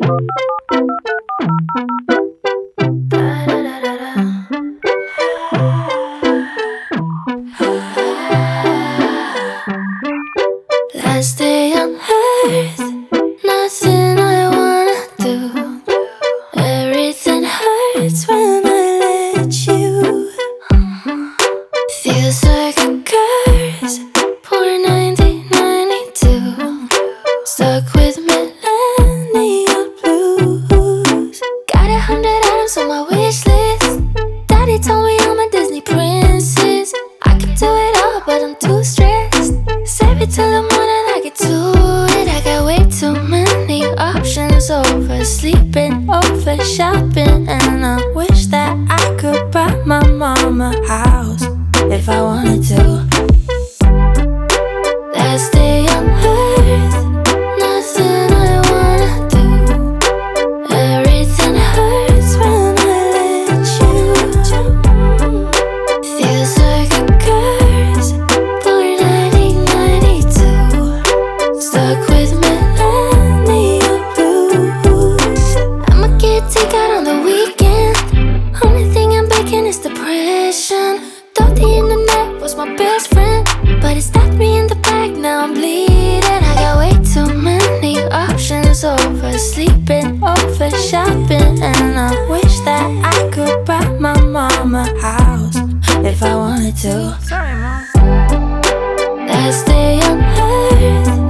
Last day on earth, nothing I wanna do. Everything hurts when I let you. Feels like a curse. Poor 1992. Stuck with millennial blues. Got 100 items on my wish list. Daddy told me I'm a Disney princess. I can do it all, but I'm too stressed. Save it till the morning, I get to it. I got way too many options. Over sleeping, over shopping. And I wish that I could buy my mama a house if I wanted to. Last day on earth, nothing I wanna do. Everything hurts when I let you. Feels like a curse. Born 1992. Stuck with millennial blues. I'ma get takeout on the weekend. Only thing I'm baking is depression. Thought the internet was my best friend, but it stabbed me in the back, now I'm bleeding. I got way too many options. Over sleeping, over shopping. And I wish that I could buy my mama a house if I wanted to. Sorry, Mom. Last day on earth,